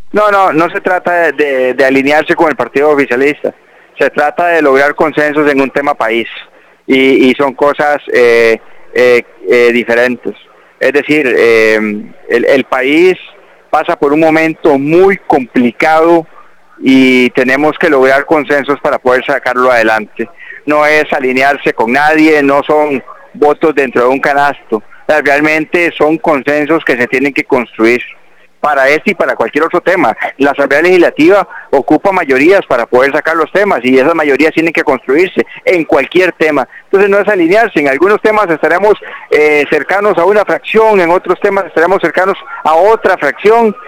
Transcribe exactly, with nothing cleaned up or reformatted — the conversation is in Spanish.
No, no, no se trata de, de, de alinearse con el partido oficialista, se trata de lograr consensos en un tema país y, y son cosas eh, eh, eh, diferentes. Es decir, eh, el, el país pasa por un momento muy complicado y tenemos que lograr consensos para poder sacarlo adelante. No es alinearse con nadie, no son votos dentro de un canasto, realmente son consensos que se tienen que construir para este y para cualquier otro tema. La Asamblea Legislativa ocupa mayorías para poder sacar los temas y esas mayorías tienen que construirse en cualquier tema. Entonces no es alinearse, en algunos temas estaremos eh, cercanos a una fracción, en otros temas estaremos cercanos a otra fracción